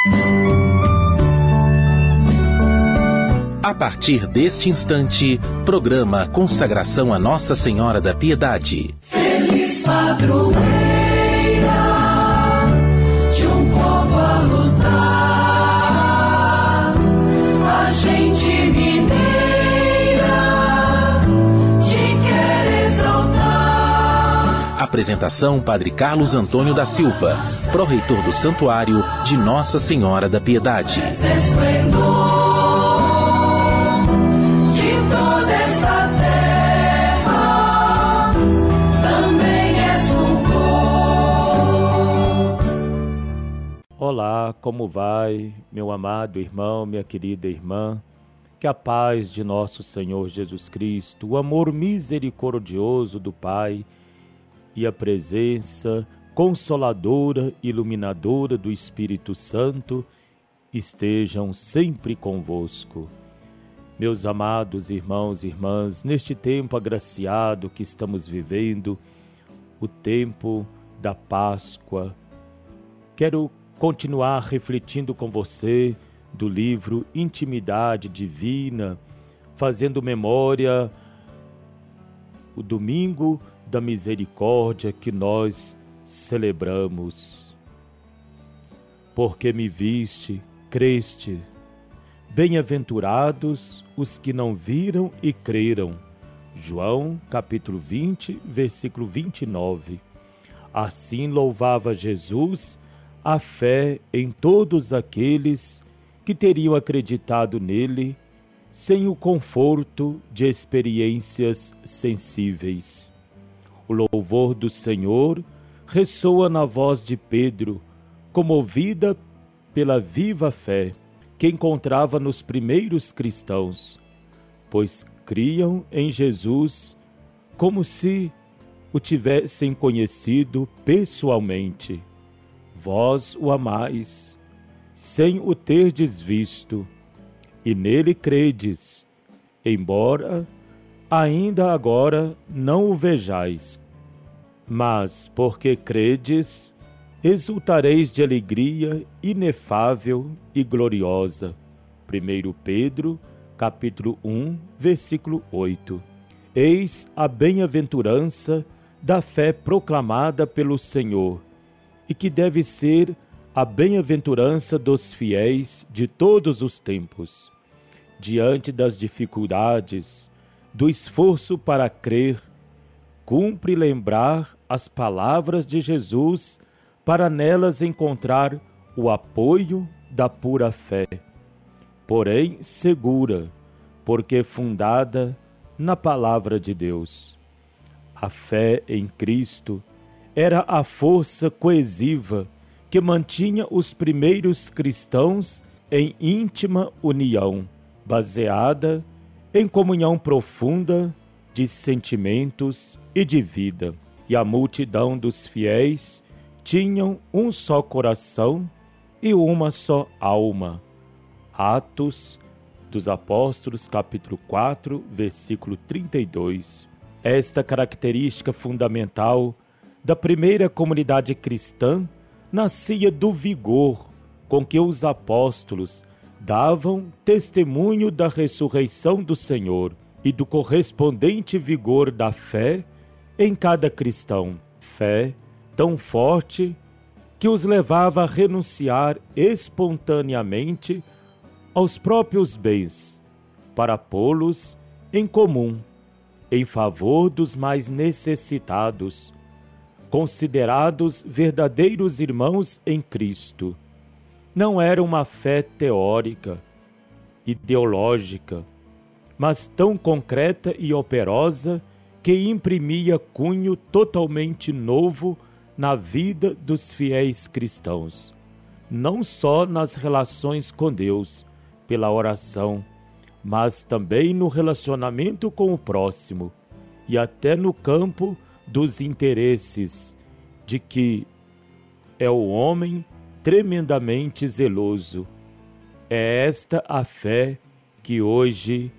A partir deste instante, programa Consagração a Nossa Senhora da Piedade. Feliz padroeira de um povo a lutar, a gente mineira te quer exaltar. Apresentação: Padre Carlos Antônio da Silva, pró-reitor do Santuário de Nossa Senhora da Piedade. Olá, como vai, meu amado irmão, minha querida irmã? Que a paz de nosso Senhor Jesus Cristo, o amor misericordioso do Pai e a presença consoladora e iluminadora do Espírito Santo estejam sempre convosco. Meus amados irmãos e irmãs, neste tempo agraciado que estamos vivendo, o tempo da Páscoa, quero continuar refletindo com você do livro Intimidade Divina, fazendo memória o Domingo da Misericórdia que nós celebramos. Porque me viste, creste, bem-aventurados os que não viram e creram. João, capítulo 20, versículo 29. Assim louvava Jesus a fé em todos aqueles que teriam acreditado nele sem o conforto de experiências sensíveis. O louvor do Senhor ressoa na voz de Pedro, comovida pela viva fé que encontrava nos primeiros cristãos, pois criam em Jesus como se o tivessem conhecido pessoalmente. Vós o amais, sem o terdes visto, e nele credes, embora ainda agora não o vejais. Mas, porque credes, exultareis de alegria inefável e gloriosa. 1 Pedro, capítulo 1, versículo 8. Eis a bem-aventurança da fé proclamada pelo Senhor, e que deve ser a bem-aventurança dos fiéis de todos os tempos. Diante das dificuldades, do esforço para crer, cumpre lembrar as palavras de Jesus para nelas encontrar o apoio da pura fé, porém segura, porque fundada na palavra de Deus. A fé em Cristo era a força coesiva que mantinha os primeiros cristãos em íntima união, baseada em comunhão profunda de sentimentos e de vida. E a multidão dos fiéis tinham um só coração e uma só alma. Atos dos Apóstolos, capítulo 4, versículo 32. Esta característica fundamental da primeira comunidade cristã nascia do vigor com que os apóstolos davam testemunho da ressurreição do Senhor e do correspondente vigor da fé em cada cristão. Fé tão forte que os levava a renunciar espontaneamente aos próprios bens para pô-los em comum, em favor dos mais necessitados, considerados verdadeiros irmãos em Cristo. Não era uma fé teórica, ideológica, mas tão concreta e operosa que imprimia cunho totalmente novo na vida dos fiéis cristãos, não só nas relações com Deus, pela oração, mas também no relacionamento com o próximo e até no campo dos interesses, de que é o homem tremendamente zeloso. É esta a fé que hoje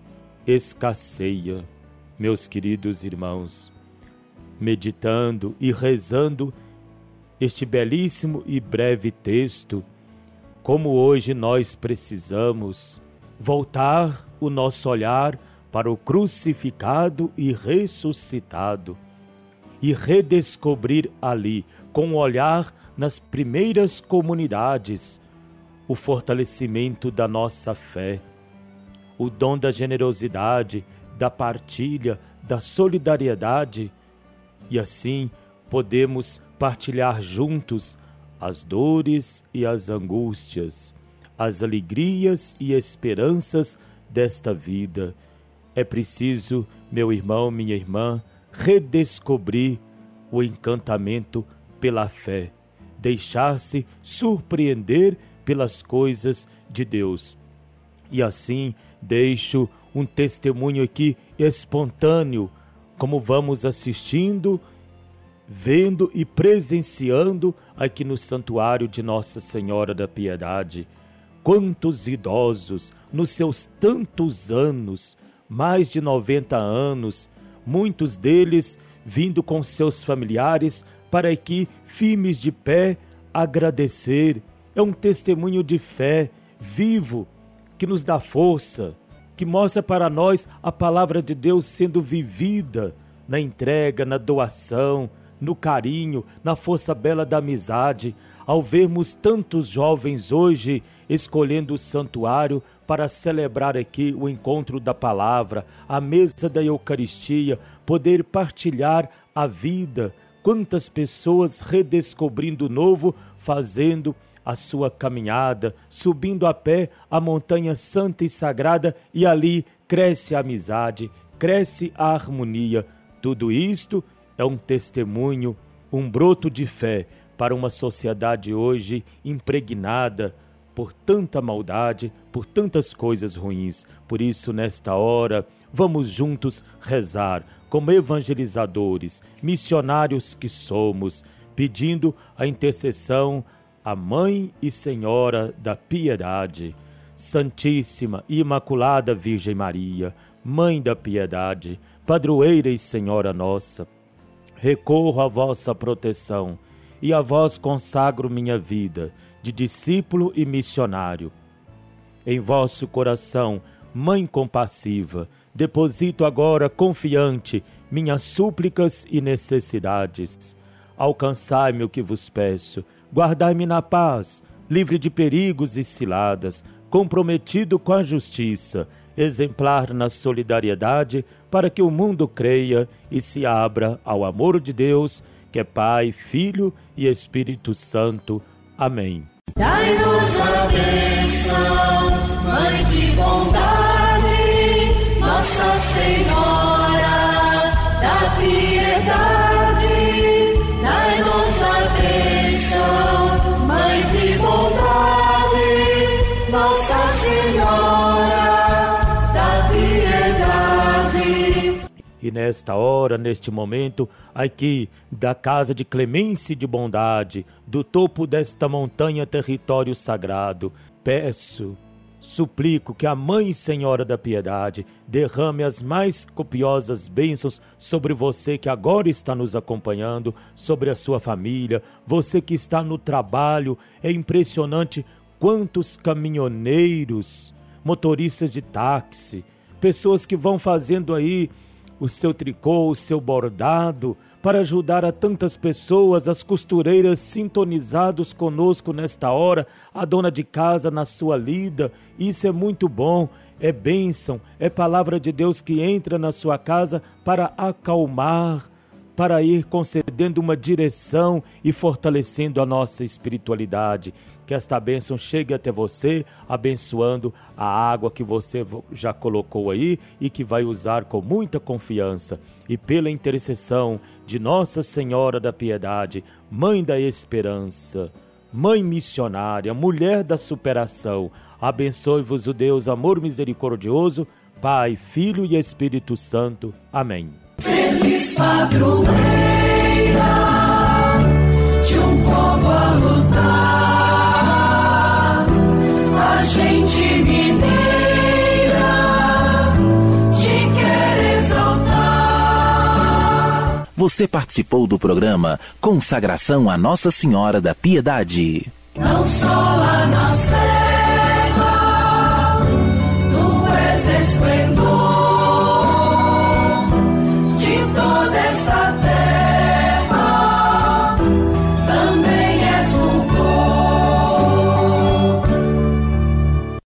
escasseia. Meus queridos irmãos, meditando e rezando este belíssimo e breve texto, como hoje nós precisamos voltar o nosso olhar para o crucificado e ressuscitado e redescobrir ali, com o olhar nas primeiras comunidades, o fortalecimento da nossa fé, o dom da generosidade, da partilha, da solidariedade, e assim podemos partilhar juntos as dores e as angústias, as alegrias e esperanças desta vida. É preciso, meu irmão, minha irmã, redescobrir o encantamento pela fé, deixar-se surpreender pelas coisas de Deus. E assim deixo um testemunho aqui espontâneo, como vamos assistindo, vendo e presenciando aqui no Santuário de Nossa Senhora da Piedade. Quantos idosos, nos seus tantos anos, mais de 90 anos, muitos deles vindo com seus familiares para aqui, firmes de pé, agradecer. É um testemunho de fé vivo, que nos dá força, que mostra para nós a palavra de Deus sendo vivida na entrega, na doação, no carinho, na força bela da amizade. Ao vermos tantos jovens hoje escolhendo o santuário para celebrar aqui o encontro da palavra, a mesa da Eucaristia, poder partilhar a vida, quantas pessoas redescobrindo o novo, fazendo a sua caminhada, subindo a pé a montanha santa e sagrada, e ali cresce a amizade, cresce a harmonia. Tudo isto é um testemunho, um broto de fé para uma sociedade hoje impregnada por tanta maldade, por tantas coisas ruins. Por isso, nesta hora, vamos juntos rezar como evangelizadores, missionários que somos, pedindo a intercessão à Mãe e Senhora da Piedade. Santíssima e Imaculada Virgem Maria, Mãe da Piedade, Padroeira e Senhora nossa, recorro à vossa proteção e a vós consagro minha vida de discípulo e missionário. Em vosso coração, Mãe compassiva, deposito agora confiante minhas súplicas e necessidades. Alcançai-me o que vos peço, guardai-me na paz, livre de perigos e ciladas, comprometido com a justiça, exemplar na solidariedade, para que o mundo creia e se abra ao amor de Deus, que é Pai, Filho e Espírito Santo. Amém. Dai-nos a bênção, Mãe de bondade, Nossa Senhora da Piedade. Dai-nos a bênção, Mãe de bondade, Nossa Senhora da Piedade. E nesta hora, neste momento, aqui da casa de clemência e de bondade, do topo desta montanha, território sagrado, peço, suplico que a Mãe Senhora da Piedade derrame as mais copiosas bênçãos sobre você que agora está nos acompanhando, sobre a sua família, você que está no trabalho. É impressionante quantos caminhoneiros, motoristas de táxi, pessoas que vão fazendo aí o seu tricô, o seu bordado, para ajudar a tantas pessoas, as costureiras sintonizados conosco nesta hora, a dona de casa na sua lida. Isso é muito bom, é bênção, é palavra de Deus que entra na sua casa para acalmar, para ir concedendo uma direção e fortalecendo a nossa espiritualidade. Que esta bênção chegue até você, abençoando a água que você já colocou aí e que vai usar com muita confiança. E pela intercessão de Nossa Senhora da Piedade, Mãe da Esperança, Mãe missionária, Mulher da superação, abençoe-vos o Deus amor misericordioso, Pai, Filho e Espírito Santo. Amém. Feliz padroeira de um povo a lutar, a gente mineira te quer exaltar. Você participou do programa Consagração a Nossa Senhora da Piedade. Não só lá na desta